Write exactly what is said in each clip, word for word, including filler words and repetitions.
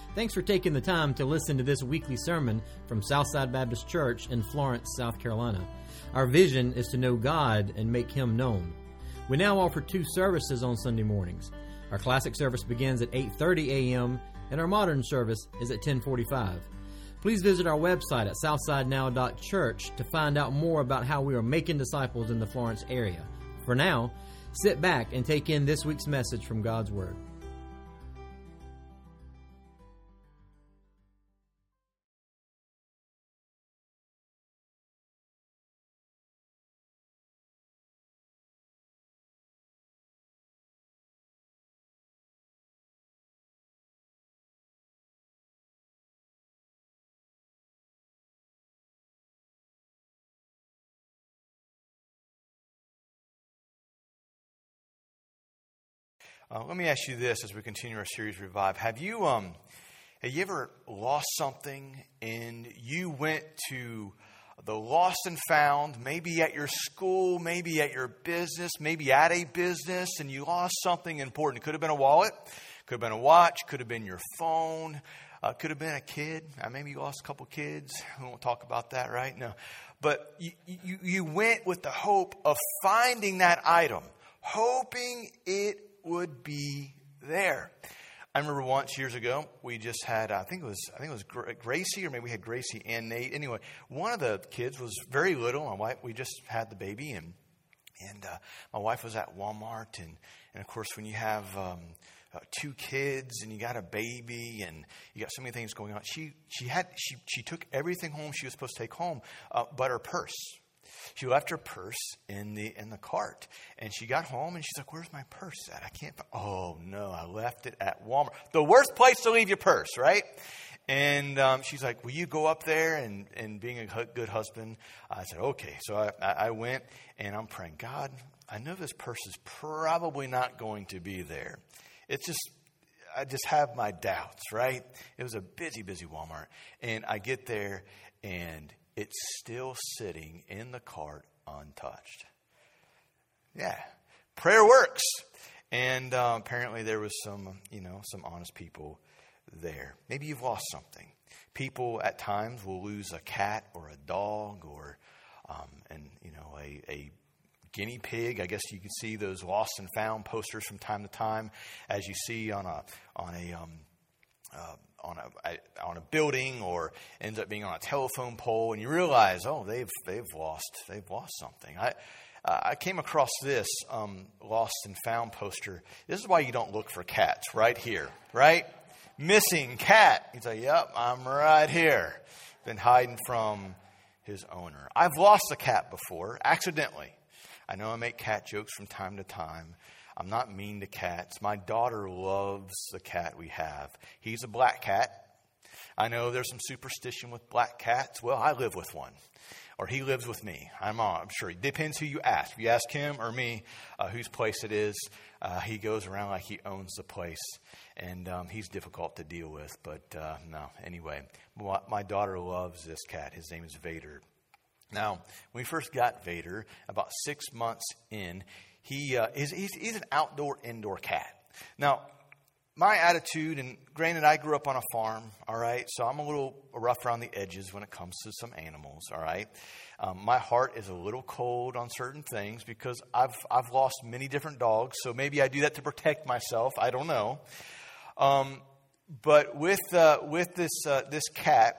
Thanks for taking the time to listen to this weekly sermon from Southside Baptist Church in Florence, South Carolina. Our vision is to know God and make Him known. We now offer two services on Sunday mornings. Our classic service begins at eight thirty a.m. and our modern service is at ten forty-five. Please visit our website at southside now dot church to find out more about how we are making disciples in the Florence area. For now, sit back and take in this week's message from God's Word. Uh, let me ask you this as we continue our series Revive. Have you um, have you ever lost something and you went to the lost and found, maybe at your school, maybe at your business, maybe at a business, and you lost something important? It could have been a wallet, could have been a watch, could have been your phone, uh, could have been a kid. Uh, maybe you lost a couple kids. We won't talk about that, right? No. But you, you, you went with the hope of finding that item, hoping it would be there. I remember once years ago, we just had, I think it was, I think it was Gracie, or maybe we had Gracie and Nate. Anyway, one of the kids was very little. My wife, we just had the baby, and and uh, my wife was at Walmart, and and of course, when you have um, uh, two kids and you got a baby and you got so many things going on, she she had she she took everything home she was supposed to take home, uh, but her purse. She left her purse in the in the cart, and she got home, and she's like, "Where's my purse at? I can't find." Oh no, I left it at Walmart. The worst place to leave your purse, right? And um, she's like, "Will you go up there?" And and being a good husband, I said, "Okay." So I, I went, and I'm praying, God, I know this purse is probably not going to be there. It's just, I just have my doubts, right? It was a busy, busy Walmart, and I get there, and it's still sitting in the cart untouched. Yeah, prayer works. And uh, apparently there was some, you know, some honest people there. Maybe you've lost something. People at times will lose a cat or a dog or, um, and you know, a, a guinea pig. I guess you can see those lost and found posters from time to time, as you see on a on a. Um, uh, on a on a building, or ends up being on a telephone pole, and you realize, oh, they've they've lost they've lost something. I uh, I came across this um, lost and found poster. This is why you don't look for cats, right here, right? Missing cat. He's like, yep, I'm right here. Been hiding from his owner. I've lost a cat before, accidentally. I know I make cat jokes from time to time. I'm not mean to cats. My daughter loves the cat we have. He's a black cat. I know there's some superstition with black cats. Well, I live with one. Or he lives with me. I'm, uh, I'm sure. It depends who you ask. If you ask him or me uh, whose place it is, uh, he goes around like he owns the place. And um, he's difficult to deal with. But uh, no, anyway. My, my daughter loves this cat. His name is Vader. Now, when we first got Vader, about six months in, He uh, is he's, he's an outdoor, indoor cat. Now, my attitude, and granted, I grew up on a farm, all right, so I'm a little rough around the edges when it comes to some animals, all right. Um, my heart is a little cold on certain things because I've I've lost many different dogs, so maybe I do that to protect myself. I don't know. Um, but with uh, with this uh, this cat,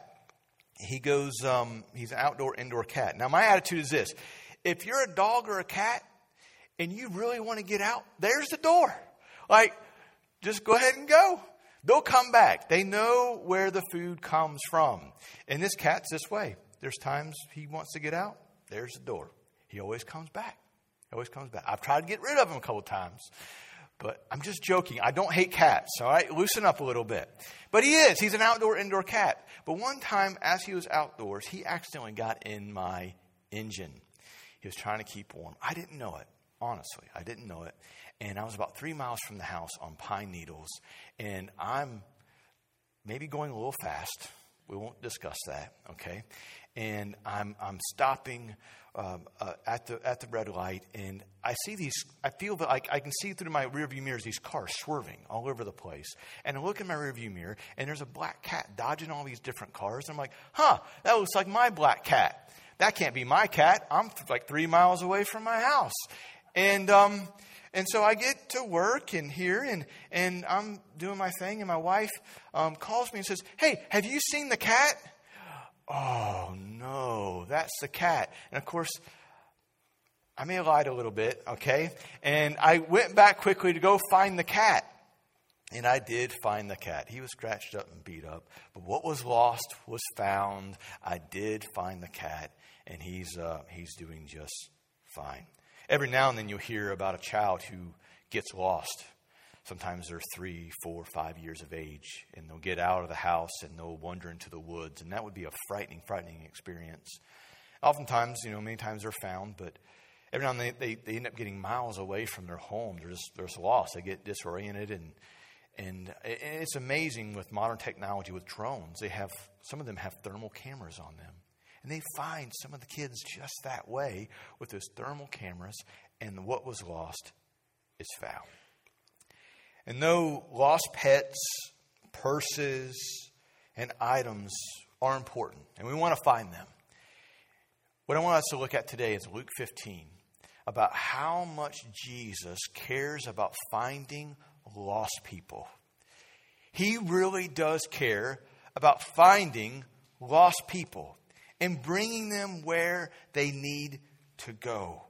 he goes. Um, he's an outdoor, indoor cat. Now, my attitude is this: if you're a dog or a cat, and you really want to get out, there's the door. Like, just go ahead and go. They'll come back. They know where the food comes from. And this cat's this way. There's times he wants to get out. There's the door. He always comes back. He always comes back. I've tried to get rid of him a couple times. But I'm just joking. I don't hate cats, all right? Loosen up a little bit. But he is. He's an outdoor, indoor cat. But one time, as he was outdoors, he accidentally got in my engine. He was trying to keep warm. I didn't know it. Honestly, I didn't know it. And I was about three miles from the house on Pine Needles. And I'm maybe going a little fast, We won't discuss that, okay? And I'm I'm stopping um, uh, at the at the red light, and I see these. I feel that I, I can see through my rearview mirrors these cars swerving all over the place. And I look in my rearview mirror, and there's a black cat dodging all these different cars. I'm like, huh, that looks like my black cat. That can't be my cat. I'm like three miles away from my house, and um. And so I get to work and here, and, and I'm doing my thing, and my wife um, calls me and says, hey, have you seen the cat? Oh, no, that's the cat. And, of course, I may have lied a little bit, okay? And I went back quickly to go find the cat. And I did find the cat. He was scratched up and beat up. But what was lost was found. I did find the cat, and he's uh, he's doing just fine. Every now and then you'll hear about a child who gets lost. Sometimes they're three, four, five years of age, and they'll get out of the house and they'll wander into the woods, and that would be a frightening, frightening experience. Oftentimes, you know, many times they're found, but every now and then they, they end up getting miles away from their home. They're just, they're just lost. They get disoriented, and and it's amazing with modern technology with drones. They have some of them have thermal cameras on them. And they find some of the kids just that way with those thermal cameras, and what was lost is found. And though lost pets, purses, and items are important, and we want to find them, what I want us to look at today is Luke fifteen, about how much Jesus cares about finding lost people. He really does care about finding lost people and bringing them where they need to go.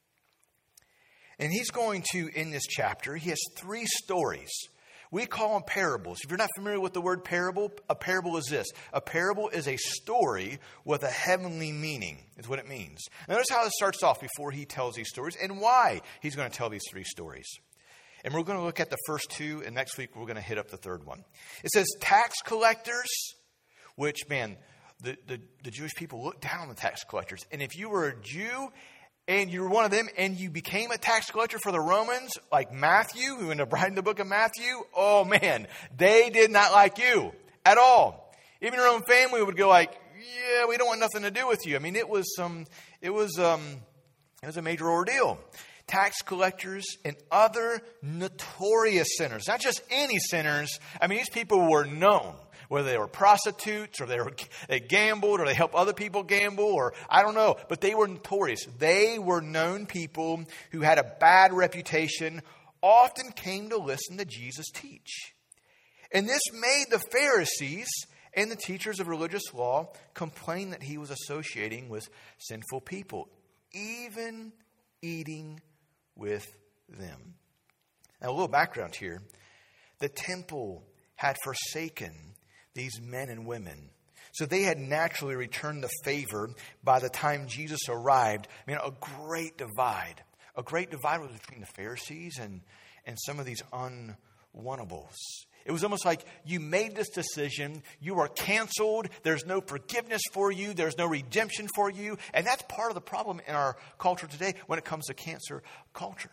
And he's going to, in this chapter, he has three stories. We call them parables. If you're not familiar with the word parable, a parable is this. A parable is a story with a heavenly meaning, is what it means. Notice how it starts off before he tells these stories and why he's going to tell these three stories. And we're going to look at the first two, and next week we're going to hit up the third one. It says tax collectors, which, man, The, the, the Jewish people looked down on the tax collectors. And if you were a Jew and you were one of them and you became a tax collector for the Romans, like Matthew, who ended up writing the book of Matthew, oh man, they did not like you at all. Even your own family would go like, yeah, we don't want nothing to do with you. I mean, it was some, it was, um, it was a major ordeal. Tax collectors and other notorious sinners, not just any sinners. I mean, these people were known. Whether they were prostitutes or they were they gambled or they helped other people gamble or I don't know. But they were notorious. They were known people who had a bad reputation, often came to listen to Jesus teach. And this made the Pharisees and the teachers of religious law complain that he was associating with sinful people, even eating with them. Now, a little background here. The temple had forsaken these men and women. So they had naturally returned the favor by the time Jesus arrived. I mean, a great divide. A great divide was between the Pharisees and, and some of these unwantables. It was almost like you made this decision. You are canceled. There's no forgiveness for you. There's no redemption for you. And that's part of the problem in our culture today when it comes to cancer culture.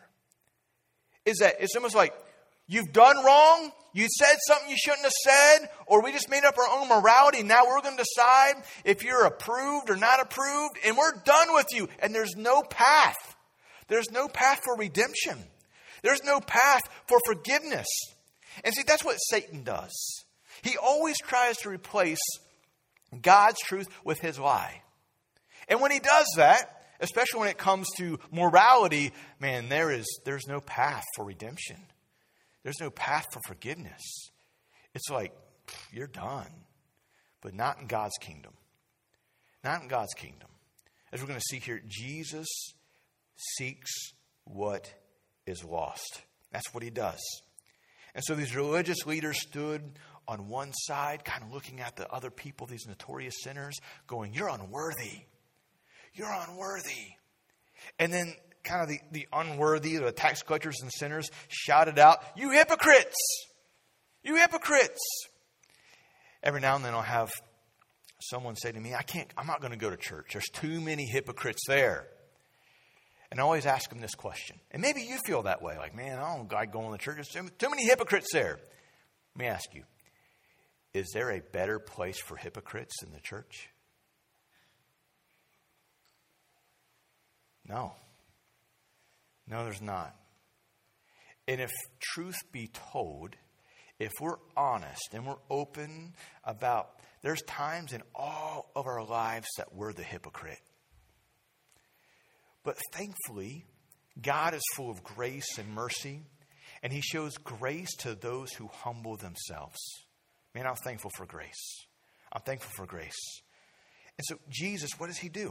Is that it's almost like you've done wrong. You said something you shouldn't have said, or we just made up our own morality. Now we're going to decide if you're approved or not approved, and we're done with you. And there's no path. There's no path for redemption. There's no path for forgiveness. And see, that's what Satan does. He always tries to replace God's truth with his lie. And when he does that, especially when it comes to morality, man, there is there's no path for redemption. There's no path for forgiveness. It's like, you're done. But not in God's kingdom. Not in God's kingdom. As we're going to see here, Jesus seeks what is lost. That's what he does. And so these religious leaders stood on one side, kind of looking at the other people, these notorious sinners, going, you're unworthy. You're unworthy. And then kind of the, the unworthy, the tax collectors and sinners shouted out, you hypocrites! You hypocrites! Every now and then I'll have someone say to me, I can't, I'm not going to go to church. There's too many hypocrites there. And I always ask them this question. And maybe you feel that way. Like, man, I don't like going to church. There's too many hypocrites there. Let me ask you. is there a better place for hypocrites than the church? No. No, there's not. And if truth be told, if we're honest and we're open about, there's times in all of our lives that we're the hypocrite. But thankfully, God is full of grace and mercy, and He shows grace to those who humble themselves. Man, I'm thankful for grace. I'm thankful for grace. And so Jesus, what does He do?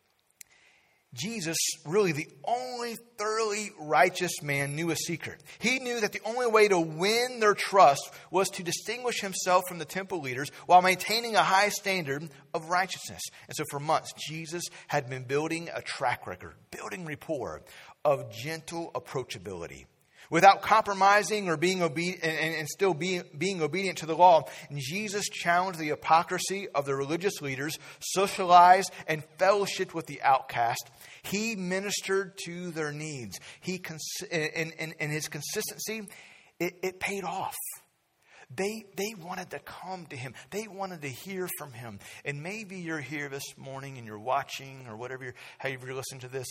Jesus, really the only thoroughly righteous man, knew a secret. He knew that the only way to win their trust was to distinguish Himself from the temple leaders while maintaining a high standard of righteousness. And so for months, Jesus had been building a track record, building rapport of gentle approachability. Without compromising or being obedient and, and still being, being obedient to the law, Jesus challenged the hypocrisy of the religious leaders, socialized and fellowshiped with the outcast. He ministered to their needs. He and, and, and his consistency, it, it paid off. They they wanted to come to Him. They wanted to hear from Him. And maybe you're here this morning and you're watching or whatever, you're, however you're listening to this.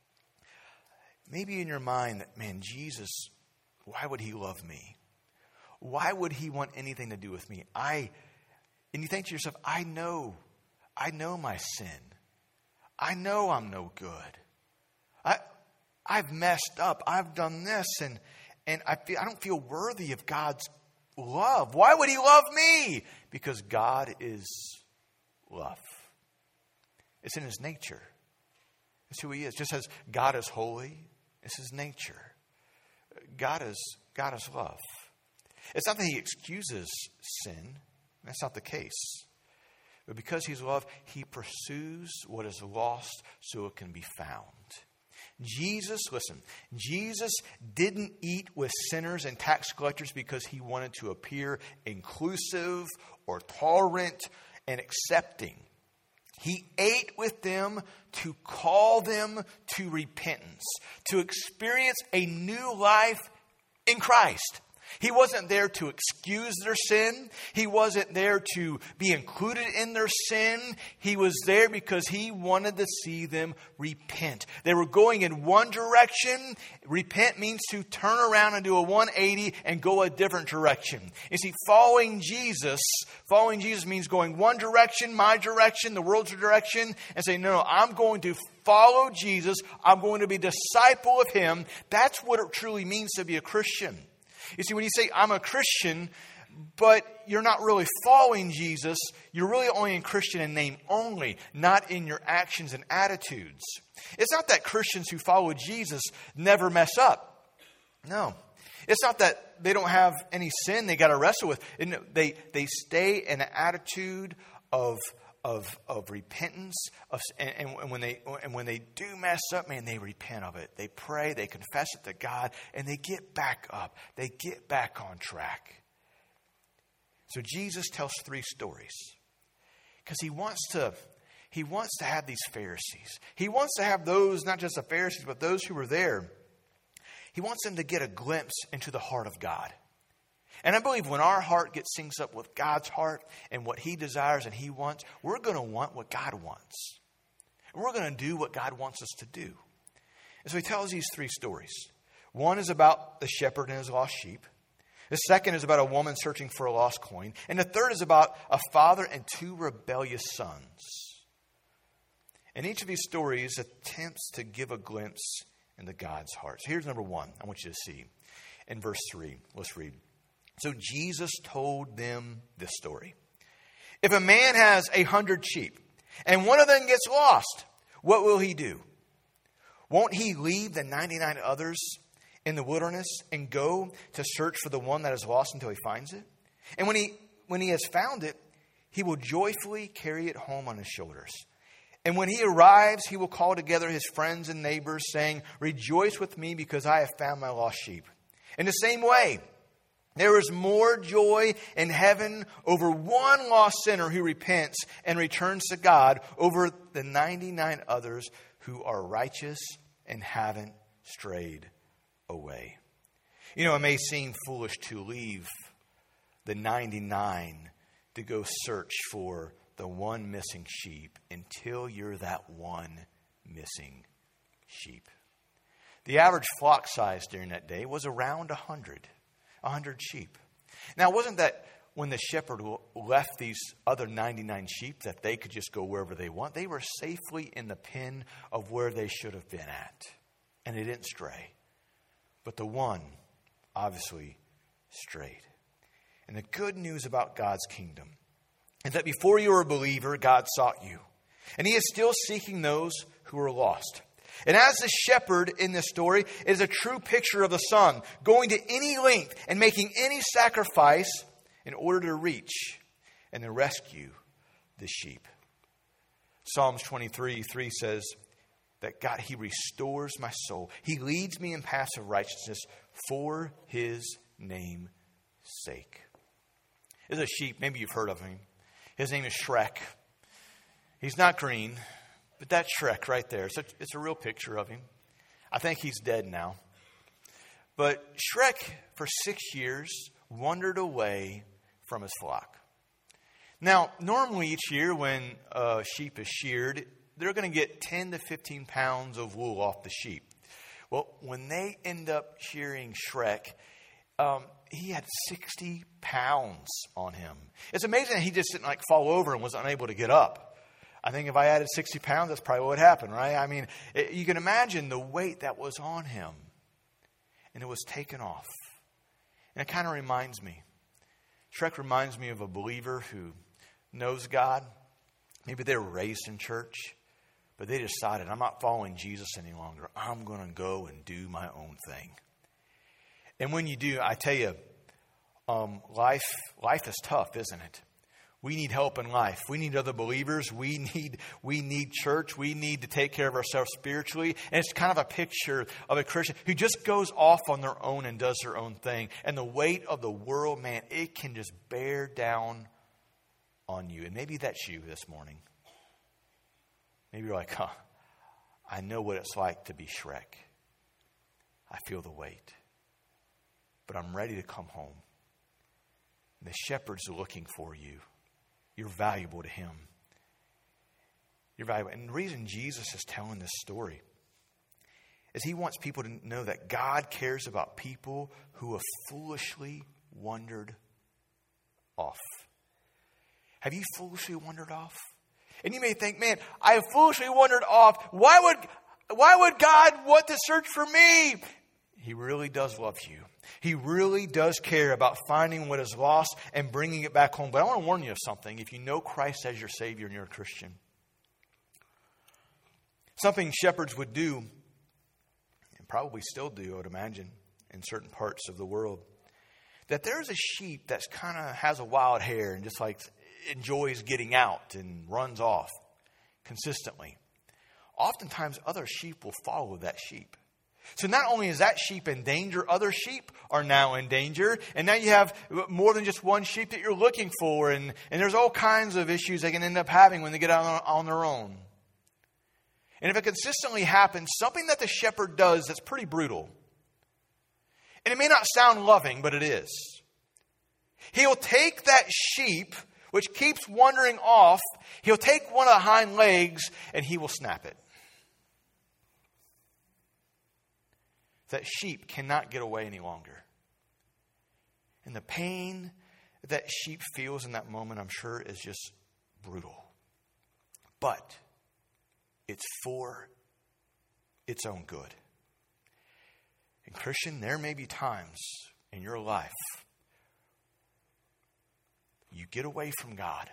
Maybe in your mind that, man, Jesus, why would He love me? Why would He want anything to do with me? I, and you think to yourself, I know, I know my sin. I know I'm no good. I, I've messed up. I've done this, and and I feel I don't feel worthy of God's love. Why would He love me? Because God is love. It's in His nature. It's who He is. Just as God is holy, it's His nature. God is God is love. It's not that He excuses sin. That's not the case. But because He's love, He pursues what is lost so it can be found. Jesus, listen, Jesus didn't eat with sinners and tax collectors because He wanted to appear inclusive or tolerant and accepting. He ate with them to call them to repentance, to experience a new life in Christ. He wasn't there to excuse their sin. He wasn't there to be included in their sin. He was there because He wanted to see them repent. They were going in one direction. Repent means to turn around and do a one eighty and go a different direction. You see, following Jesus, following Jesus means going one direction, my direction, the world's direction, and saying, no, no, I'm going to follow Jesus. I'm going to be a disciple of Him. That's what it truly means to be a Christian. You see, when you say, I'm a Christian, but you're not really following Jesus, you're really only a Christian in name only, not in your actions and attitudes. It's not that Christians who follow Jesus never mess up. No. It's not that they don't have any sin they got to wrestle with. They, they stay in an attitude of Of, of repentance, of, and, and when they and when they do mess up, man, they repent of it. They pray, they confess it to God, and they get back up. They get back on track. So Jesus tells three stories because he wants to he wants to have these Pharisees. He wants to have those, not just the Pharisees, but those who were there. He wants them to get a glimpse into the heart of God. And I believe when our heart gets synced up with God's heart and what He desires and He wants, we're going to want what God wants. And we're going to do what God wants us to do. And so He tells these three stories. One is about the shepherd and his lost sheep. The second is about a woman searching for a lost coin. And the third is about a father and two rebellious sons. And each of these stories attempts to give a glimpse into God's heart. So here's number one I want you to see in verse three. Let's read. So Jesus told them this story. If a man has a hundred sheep and one of them gets lost, what will he do? Won't he leave the ninety-nine others in the wilderness and go to search for the one that is lost until he finds it? And when he when he has found it, he will joyfully carry it home on his shoulders. And when he arrives, he will call together his friends and neighbors, saying, "Rejoice with me because I have found my lost sheep." In the same way, there is more joy in heaven over one lost sinner who repents and returns to God over the ninety-nine others who are righteous and haven't strayed away. You know, it may seem foolish to leave the ninety-nine to go search for the one missing sheep until you're that one missing sheep. The average flock size during that day was around one hundred, one hundred sheep. Now, wasn't that when the shepherd left these other ninety-nine sheep that they could just go wherever they want? They were safely in the pen of where they should have been at. And they didn't stray. But the one obviously strayed. And the good news about God's kingdom is that before you were a believer, God sought you. And he is still seeking those who are lost. And as the shepherd in this story is a true picture of the Son, going to any length and making any sacrifice in order to reach and to rescue the sheep. Psalms twenty-three three says that God, he restores my soul. He leads me in paths of righteousness for his name's sake. There's a sheep, maybe you've heard of him. His name is Shrek. He's not green, but that's Shrek right there. It's a, it's a real picture of him. I think he's dead now. But Shrek, for six years, wandered away from his flock. Now, normally each year when a sheep is sheared, they're going to get ten to fifteen pounds of wool off the sheep. Well, when they end up shearing Shrek, um, he had sixty pounds on him. It's amazing that he just didn't like fall over and was unable to get up. I think if I added sixty pounds, that's probably what would happen, right? I mean, it, you can imagine the weight that was on him. And it was taken off. And it kind of reminds me. Shrek reminds me of a believer who knows God. Maybe they were raised in church. But they decided, I'm not following Jesus any longer. I'm going to go and do my own thing. And when you do, I tell you, um, life life is tough, isn't it? We need help in life. We need other believers. We need we need church. We need to take care of ourselves spiritually. And it's kind of a picture of a Christian who just goes off on their own and does their own thing. And the weight of the world, man, it can just bear down on you. And maybe that's you this morning. Maybe you're like, huh, I know what it's like to be Shrek. I feel the weight. But I'm ready to come home. And the shepherd's looking for you. You're valuable to him. You're valuable. And the reason Jesus is telling this story is he wants people to know that God cares about people who have foolishly wandered off. Have you foolishly wandered off? And you may think, man, I have foolishly wandered off. Why would, why would God want to search for me? He really does love you. He really does care about finding what is lost and bringing it back home. But I want to warn you of something. If you know Christ as your Savior and you're a Christian, something shepherds would do, and probably still do, I would imagine, in certain parts of the world, that there's a sheep that's kind of has a wild hair and just like enjoys getting out and runs off consistently. Oftentimes, other sheep will follow that sheep. So not only is that sheep in danger, other sheep are now in danger. And now you have more than just one sheep that you're looking for. And, and there's all kinds of issues they can end up having when they get out on, on their own. And if it consistently happens, something that the shepherd does that's pretty brutal. And it may not sound loving, but it is. He'll take that sheep, which keeps wandering off. He'll take one of the hind legs and he will snap it. That sheep cannot get away any longer. And the pain that sheep feels in that moment, I'm sure, is just brutal. But it's for its own good. And Christian, there may be times in your life you get away from God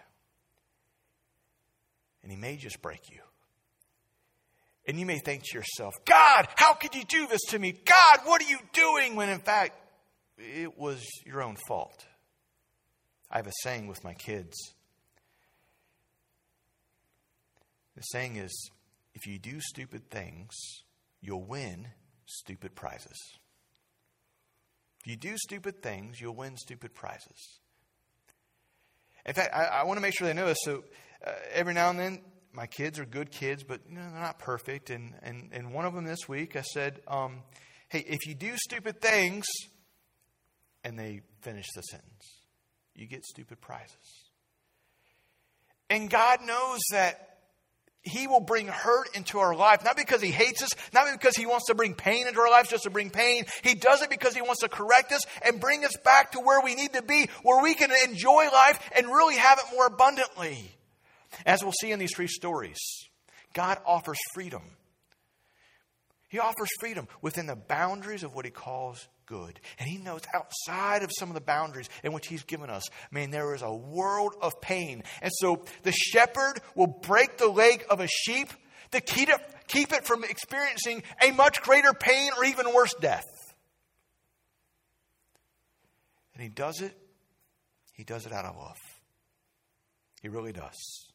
and he may just break you. And you may think to yourself, God, how could you do this to me? God, what are you doing? When in fact, it was your own fault. I have a saying with my kids. The saying is, if you do stupid things, you'll win stupid prizes. If you do stupid things, you'll win stupid prizes. In fact, I, I want to make sure they know this. So uh, every now and then, my kids are good kids, but you know, they're not perfect. And, and, and one of them this week, I said, um, hey, if you do stupid things, and they finish the sentence, you get stupid prizes. And God knows that He will bring hurt into our life, not because He hates us, not because He wants to bring pain into our lives just to bring pain. He does it because He wants to correct us and bring us back to where we need to be, where we can enjoy life and really have it more abundantly. As we'll see in these three stories, God offers freedom. He offers freedom within the boundaries of what He calls good. And He knows outside of some of the boundaries in which He's given us, man, there is a world of pain. And so the shepherd will break the leg of a sheep to keep it, keep it from experiencing a much greater pain or even worse death. And He does it, He does it out of love. He really does.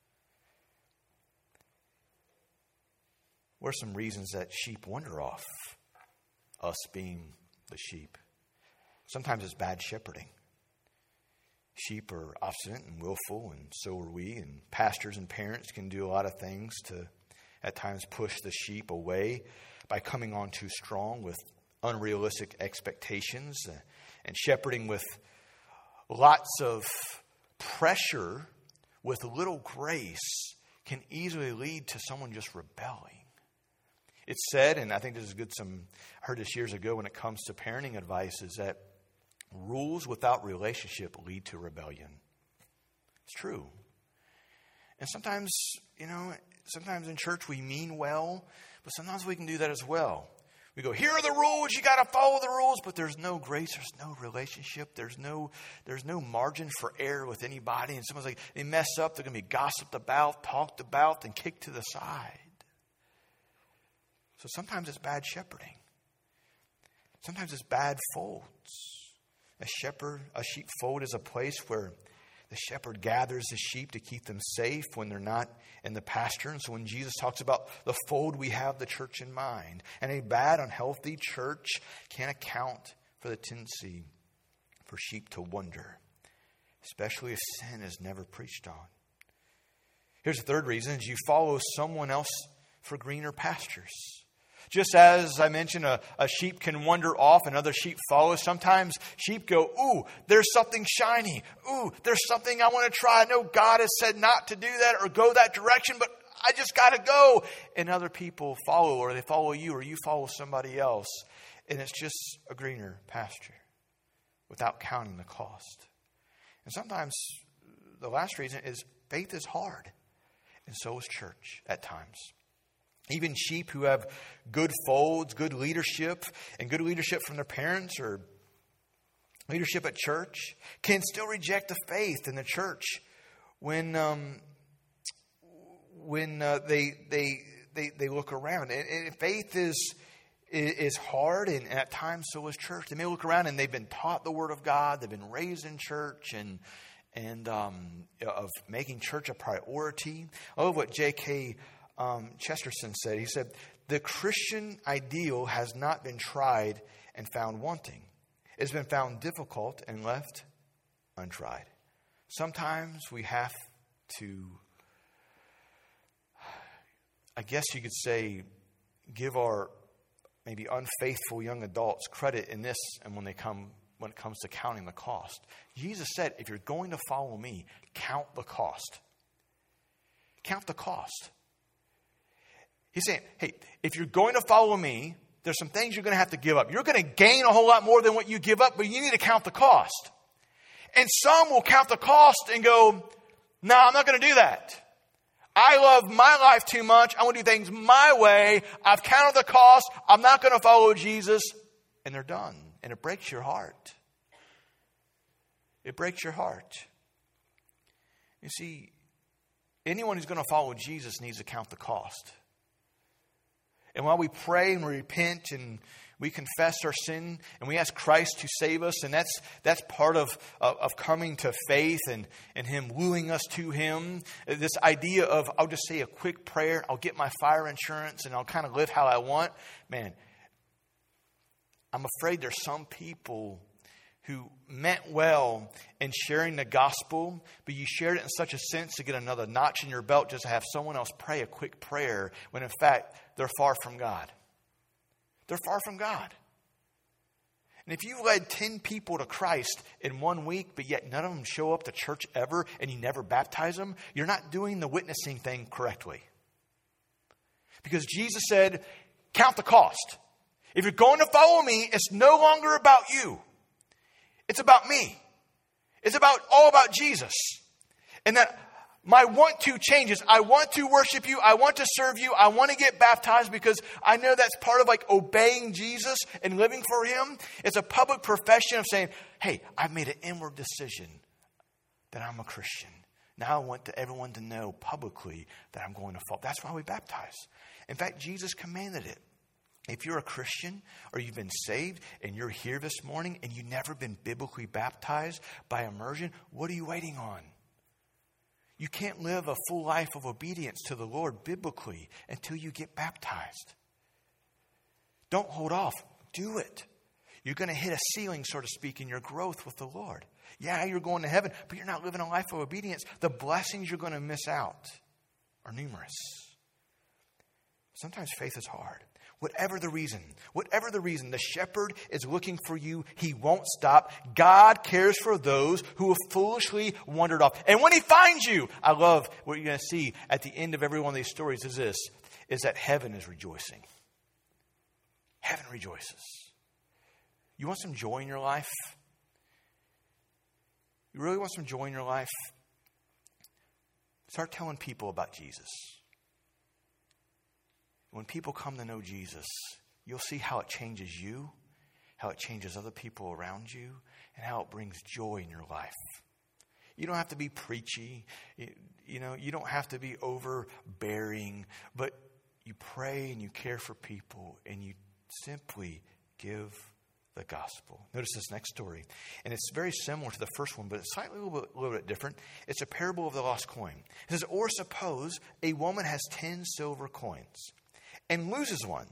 What are some reasons that sheep wander off? Us being the sheep. Sometimes it's bad shepherding. Sheep are obstinate and willful, and so are we. And pastors and parents can do a lot of things to, at times, push the sheep away by coming on too strong with unrealistic expectations. And shepherding with lots of pressure with little grace can easily lead to someone just rebelling. It's said, and I think this is good, some I heard this years ago when it comes to parenting advice, is that rules without relationship lead to rebellion. It's true. And sometimes, you know, sometimes in church we mean well, but sometimes we can do that as well. We go, here are the rules, you got to follow the rules, but there's no grace, there's no relationship, there's no there's no margin for error with anybody. And someone's like, they mess up, they're going to be gossiped about, talked about, and kicked to the side. So sometimes it's bad shepherding. Sometimes it's bad folds. A shepherd, a sheepfold is a place where the shepherd gathers the sheep to keep them safe when they're not in the pasture. And so when Jesus talks about the fold, we have the church in mind. And a bad, unhealthy church can't account for the tendency for sheep to wander, especially if sin is never preached on. Here's the third reason, is you follow someone else for greener pastures. Just as I mentioned, a, a sheep can wander off and other sheep follow. Sometimes sheep go, ooh, there's something shiny. Ooh, there's something I want to try. I know God has said not to do that or go that direction, but I just got to go. And other people follow, or they follow you, or you follow somebody else. And it's just a greener pasture without counting the cost. And sometimes the last reason is faith is hard. And so is church at times. Even sheep who have good folds, good leadership, and good leadership from their parents or leadership at church can still reject the faith in the church when um, when uh, they they they they look around. And, and faith is is hard, and at times so is church. They may look around and they've been taught the Word of God, they've been raised in church, and and um, of making church a priority. I love what J K Um, Chesterton said. He said, the Christian ideal has not been tried and found wanting. It's been found difficult and left untried. Sometimes we have to, I guess you could say, give our maybe unfaithful young adults credit in this, and when they come when it comes to counting the cost. Jesus said, if you're going to follow me, count the cost. Count the cost. He's saying, hey, if you're going to follow me, there's some things you're going to have to give up. You're going to gain a whole lot more than what you give up, but you need to count the cost. And some will count the cost and go, no, I'm not going to do that. I love my life too much. I want to do things my way. I've counted the cost. I'm not going to follow Jesus. And they're done. And it breaks your heart. It breaks your heart. You see, anyone who's going to follow Jesus needs to count the cost. And while we pray and we repent and we confess our sin and we ask Christ to save us, and that's that's part of, of, of coming to faith and, and Him wooing us to Him. This idea of, I'll just say a quick prayer, I'll get my fire insurance, and I'll kind of live how I want. Man, I'm afraid there's some people who meant well in sharing the gospel, but you shared it in such a sense to get another notch in your belt just to have someone else pray a quick prayer, when in fact, they're far from God. They're far from God. And if you led ten people to Christ in one week, but yet none of them show up to church ever and you never baptize them, you're not doing the witnessing thing correctly. Because Jesus said, count the cost. If you're going to follow me, it's no longer about you. It's about me. It's about all about Jesus. And that my want to changes. I want to worship you. I want to serve you. I want to get baptized because I know that's part of like obeying Jesus and living for him. It's a public profession of saying, hey, I've made an inward decision that I'm a Christian. Now I want to, everyone to know publicly that I'm going to follow. That's why we baptize. In fact, Jesus commanded it. If you're a Christian or you've been saved and you're here this morning and you've never been biblically baptized by immersion, what are you waiting on? You can't live a full life of obedience to the Lord biblically until you get baptized. Don't hold off. Do it. You're going to hit a ceiling, so to speak, in your growth with the Lord. Yeah, you're going to heaven, but you're not living a life of obedience. The blessings you're going to miss out are numerous. Sometimes faith is hard. Whatever the reason, whatever the reason, the shepherd is looking for you. He won't stop. God cares for those who have foolishly wandered off. And when he finds you, I love what you're going to see at the end of every one of these stories is this, is that heaven is rejoicing. Heaven rejoices. You want some joy in your life? You really want some joy in your life? Start telling people about Jesus. When people come to know Jesus, you'll see how it changes you, how it changes other people around you, and how it brings joy in your life. You don't have to be preachy. You, you know, you don't have to be overbearing, but you pray and you care for people and you simply give the gospel. Notice this next story. And it's very similar to the first one, but it's slightly a little bit, a little bit different. It's a parable of the lost coin. It says, or suppose a woman has ten silver coins and loses one.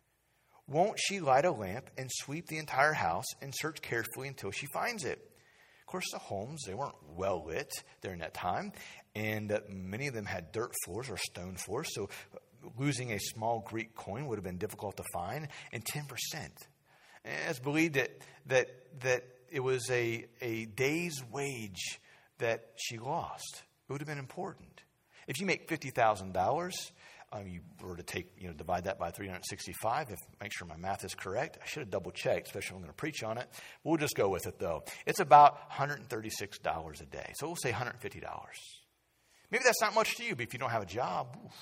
Won't she light a lamp and sweep the entire house and search carefully until she finds it? Of course, the homes, they weren't well lit during that time. And uh, many of them had dirt floors or stone floors. So losing a small Greek coin would have been difficult to find. And ten percent. And it's believed that, that, that it was a, a day's wage that she lost. It would have been important. If you make fifty thousand dollars, Um, you were to take, you know, divide that by three hundred sixty-five, if make sure my math is correct. I should have double checked, especially when I'm going to preach on it. We'll just go with it though. It's about one hundred thirty-six dollars a day. So we'll say one hundred fifty dollars. Maybe that's not much to you, but if you don't have a job, oof,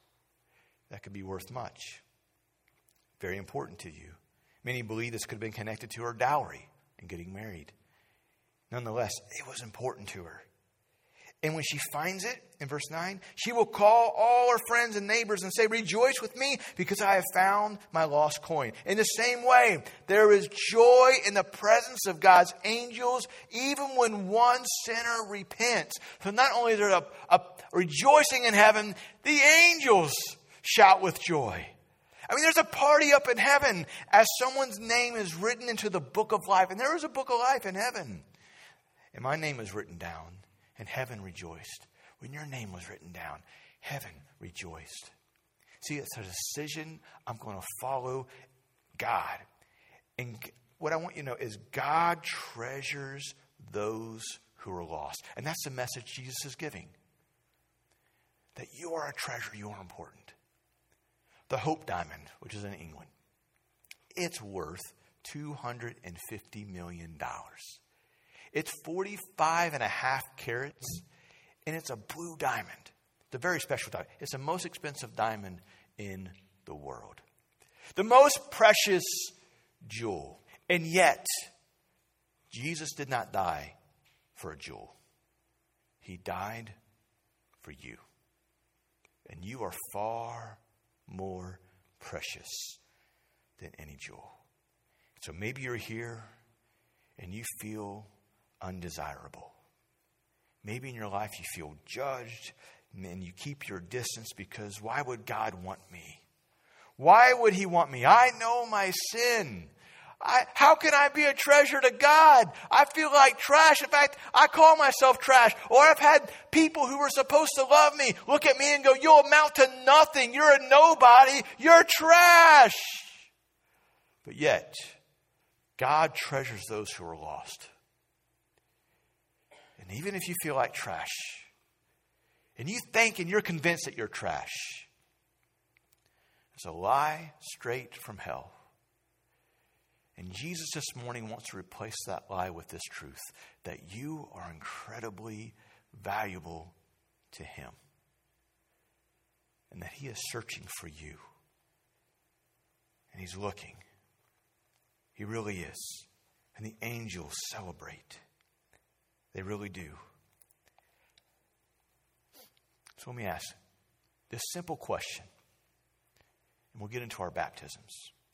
that could be worth much. Very important to you. Many believe this could have been connected to her dowry and getting married. Nonetheless, it was important to her. And when she finds it, in verse nine, she will call all her friends and neighbors and say, rejoice with me because I have found my lost coin. In the same way, there is joy in the presence of God's angels, even when one sinner repents. So not only is there a, a rejoicing in heaven, the angels shout with joy. I mean, there's a party up in heaven as someone's name is written into the book of life. And there is a book of life in heaven. And my name is written down. And heaven rejoiced. When your name was written down, heaven rejoiced. See, it's a decision. I'm going to follow God. And what I want you to know is God treasures those who are lost. And that's the message Jesus is giving. That you are a treasure. You are important. The Hope Diamond, which is in England, it's worth two hundred fifty million dollars. It's forty-five and a half carats, and it's a blue diamond. It's a very special diamond. It's the most expensive diamond in the world. The most precious jewel. And yet, Jesus did not die for a jewel. He died for you. And you are far more precious than any jewel. So maybe you're here and you feel undesirable. Maybe in your life you feel judged and you keep your distance because why would God want me? Why would he want me? I know my sin. I, how can I be a treasure to God? I feel like trash. In fact, I call myself trash. Or I've had people who were supposed to love me look at me and go, you'll amount to nothing. You're a nobody. You're trash. But yet, God treasures those who are lost. And even if you feel like trash, and you think and you're convinced that you're trash, there's a lie straight from hell. And Jesus this morning wants to replace that lie with this truth, that you are incredibly valuable to Him. And that He is searching for you. And He's looking. He really is. And the angels celebrate. They really do. So let me ask this simple question. And we'll get into our baptisms.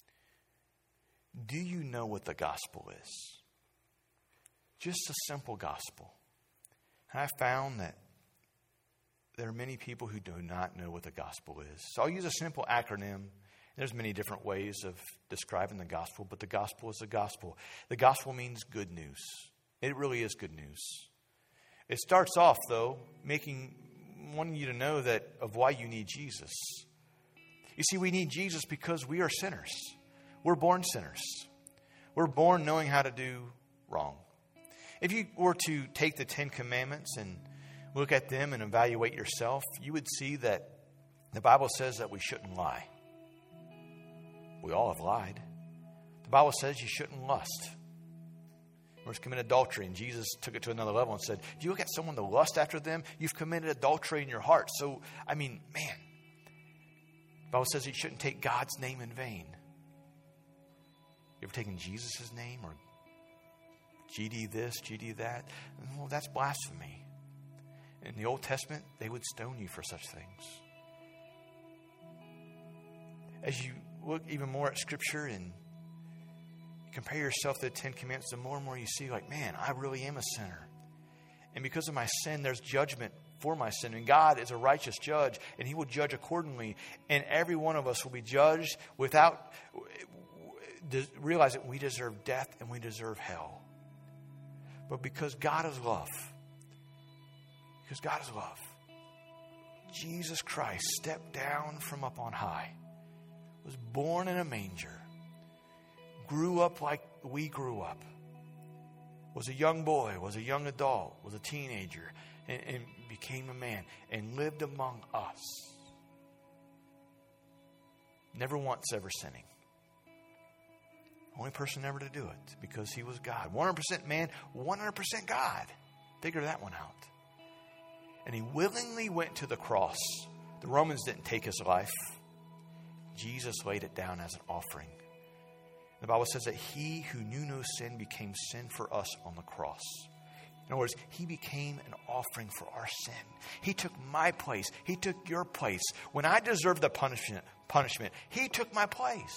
Do you know what the gospel is? Just a simple gospel. And I found that there are many people who do not know what the gospel is. So I'll use a simple acronym. There's many different ways of describing the gospel, but the gospel is the gospel. The gospel means good news. It really is good news. It starts off, though, making wanting you to know that of why you need Jesus. You see, we need Jesus because we are sinners. We're born sinners. We're born knowing how to do wrong. If you were to take the Ten Commandments and look at them and evaluate yourself, you would see that the Bible says that we shouldn't lie. We all have lied. The Bible says you shouldn't lust. Or commit adultery. And Jesus took it to another level and said, if you look at someone to lust after them, you've committed adultery in your heart. So, I mean, man, the Bible says you shouldn't take God's name in vain. You ever taken Jesus' name or G D this, G D that? Well, that's blasphemy. In the Old Testament, they would stone you for such things. As you look even more at Scripture and compare yourself to the Ten Commandments, the more and more you see, like, man, I really am a sinner. And because of my sin, there's judgment for my sin. And God is a righteous judge, and He will judge accordingly. And every one of us will be judged without realizing we deserve death and we deserve hell. But because God is love, because God is love, Jesus Christ stepped down from up on high, was born in a manger, grew up like we grew up, was a young boy, was a young adult, was a teenager, and, and became a man, and lived among us. Never once ever sinning. Only person ever to do it, because He was God. one hundred percent man, one hundred percent God. Figure that one out. And He willingly went to the cross. The Romans didn't take His life. Jesus laid it down as an offering. The Bible says that He who knew no sin became sin for us on the cross. In other words, He became an offering for our sin. He took my place. He took your place. When I deserved the punishment, punishment, He took my place.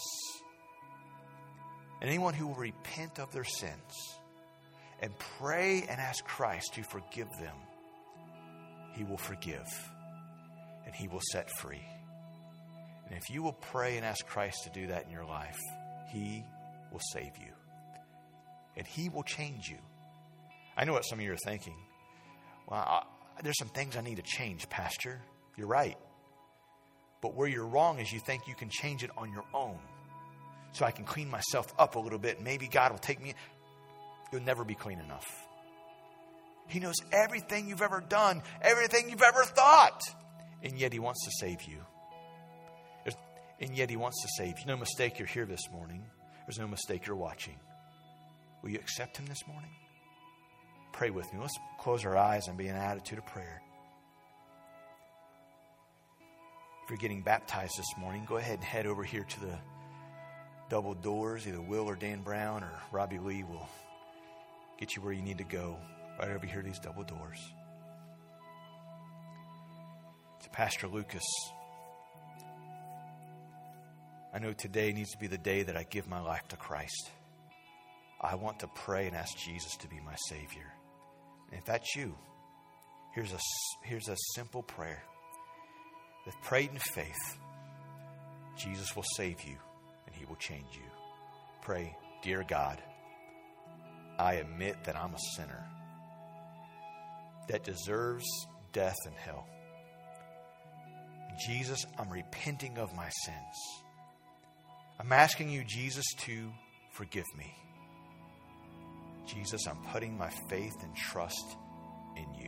And anyone who will repent of their sins and pray and ask Christ to forgive them, He will forgive and He will set free. And if you will pray and ask Christ to do that in your life, He will save you. And He will change you. I know what some of you are thinking. Well, I, there's some things I need to change, Pastor. You're right. But where you're wrong is you think you can change it on your own. So I can clean myself up a little bit. And maybe God will take me. You'll never be clean enough. He knows everything you've ever done. Everything you've ever thought. And yet He wants to save you. And yet He wants to save you. No mistake you're here this morning. There's no mistake you're watching. Will you accept Him this morning? Pray with me. Let's close our eyes and be in an attitude of prayer. If you're getting baptized this morning, go ahead and head over here to the double doors. Either Will or Dan Brown or Robbie Lee will get you where you need to go. Right over here, these double doors. To Pastor Lucas, I know today needs to be the day that I give my life to Christ. I want to pray and ask Jesus to be my Savior. And if that's you, here's a, here's a simple prayer. If prayed in faith, Jesus will save you and He will change you. Pray, dear God, I admit that I'm a sinner that deserves death and hell. Jesus, I'm repenting of my sins. I'm asking you, Jesus, to forgive me. Jesus, I'm putting my faith and trust in you.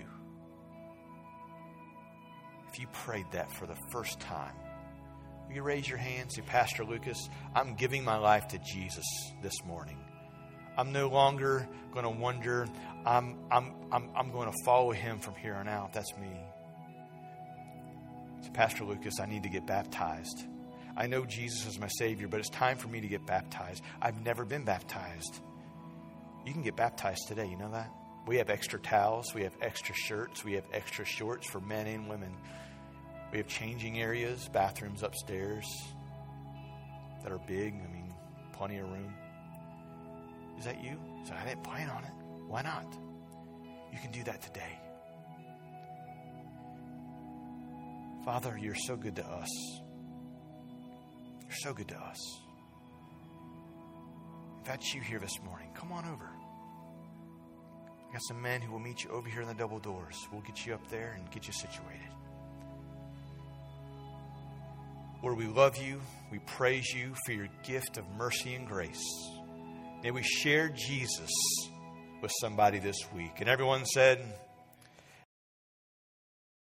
If you prayed that for the first time, will you raise your hand and say, Pastor Lucas, I'm giving my life to Jesus this morning. I'm no longer going to wonder. I'm, I'm, I'm, I'm going to follow him from here on out. That's me. So, Pastor Lucas, I need to get baptized. I know Jesus is my Savior, but it's time for me to get baptized. I've never been baptized. You can get baptized today. You know that? We have extra towels. We have extra shirts. We have extra shorts for men and women. We have changing areas, bathrooms upstairs that are big. I mean, plenty of room. Is that you? So I didn't plan on it. Why not? You can do that today. Father, you're so good to us. You're so good to us. If that's you here this morning, come on over. I got some men who will meet you over here in the double doors. We'll get you up there and get you situated. Lord, we love you. We praise you for your gift of mercy and grace. May we share Jesus with somebody this week. And everyone said...